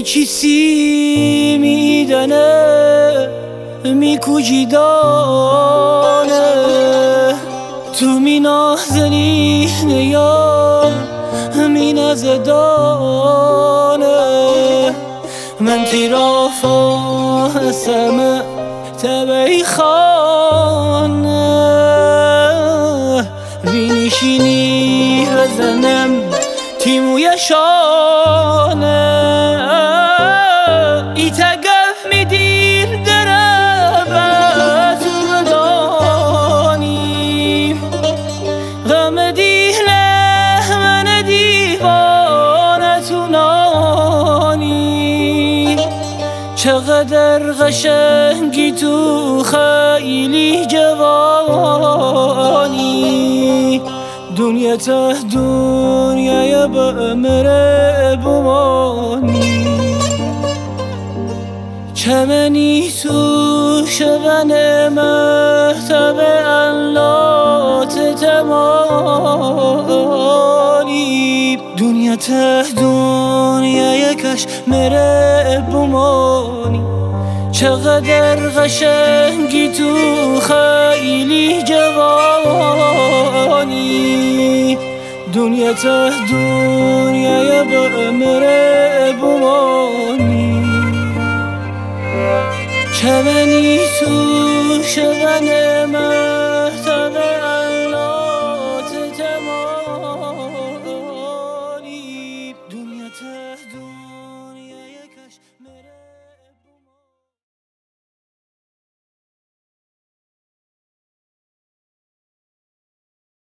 چیسی میدنه میکوجی دانه تو می نازنی یا می نزدانه من تیرا فاسمه تبعی خانه بینشینی بزنم تیموی شانه ای تگف میدیر دره تو بدانی غم دیله من دیوانه تو نانی چقدر قشنگی تو خیلی جوانی دنیا ته دنیای بمره بمانی چمنی تو شبن مهتب انلات تمانی دنیا ته دنیای کش مره بمانی چقدر قشنگی تو خیلی جوانی دنیا ته دنیای بمره بمانی چمنی تو شبن مهتب انلات تمانی دنیا ته